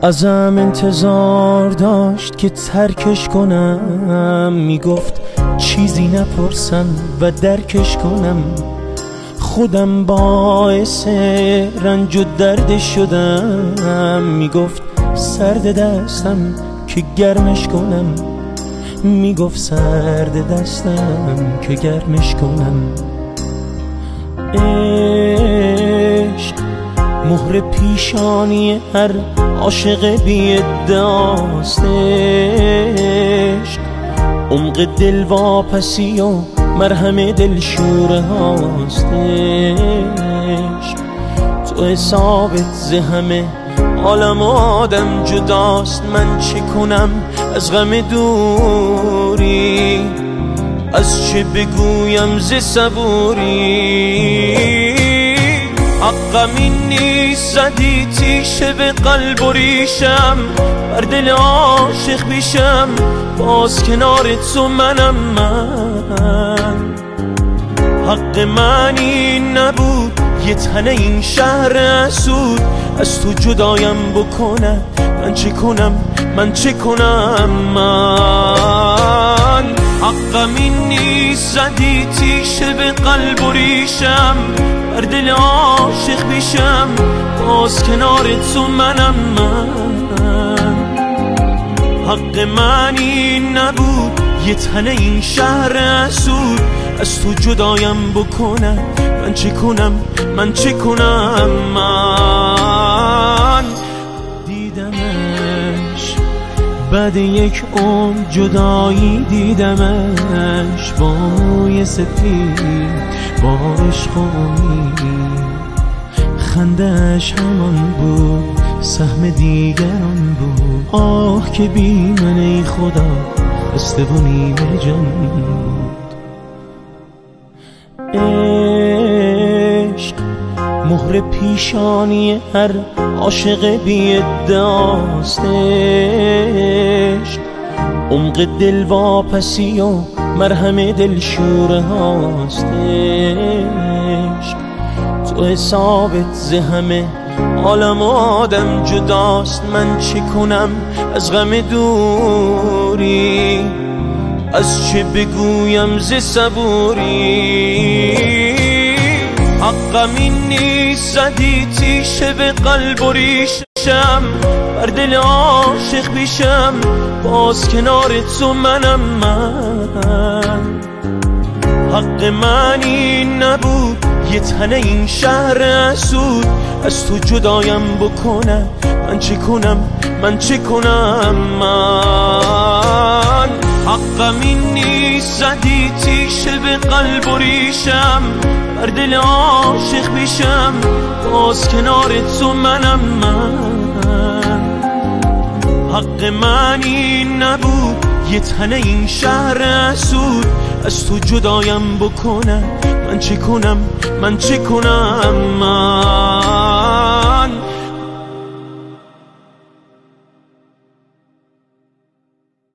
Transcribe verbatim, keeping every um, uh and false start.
ازم انتظار داشت که ترکش کنم، میگفت چیزی نپرسم و درکش کنم. خودم باعث رنج و درد شدم، میگفت سرد دستم که گرمش کنم. میگفت سرد دستم که گرمش کنم. عشق مهر پیشانی هر عاشق بی ادعاست. عشق عمق دل واپسی و مرهم دل شوره هاست. عشق تو حسابت ز همه عالم آدم جداست. من چه کنم از غم دوری، از چه بگویم ز صبوری. حقم این نیست زدی تیشه به قلب و ریشم، بر دل عاشق بیشم باز کنار تو منم. من حق من این نبود یه تنه این شهر اسود از تو جدایم بکنه. من چه کنم من چه کنم من حقم این نیست زدی تیشه به قلب و ریشم، بر دل عاشق بیشم باز کنار تو منم. من حق من این نبود یه تنه این شهر اسود از تو جدایم بکنه. من چه کنم من چه کنم من دیدمش بعد یک عمر جدایی، دیدمش با موی سفید با عشق و امید. خنده‌اش همان بود سهم دیگران بود. آه که بی من ای خدا بسته و نیمه جان بود. عشق مهر پیشانی هر عاشق بی ادعاست. عشق عمق دل واپسی و مرهم دل شوره هاست. عشق تو حسابت ز همه عالم آدم جداست. من چه کنم از غم دوری، از چه بگویم ز صبوری. حقم این نیست زدی تیشه به قلب و ریشم، بر دل عاشق بیشم باز کنار تو منم. من حق من این نبود یه تنه این شهر اسود از تو جدایم بکنه. من چه کنم من چه کنم من حقم این نیست زدی تیشه به قلب و ریشم، بر دل عاشق بیشم باز کنار تو منم. من حق من این نبود یه تنه این شهر اسود از تو جدایم بکنه. من چه کنم من چه کنم من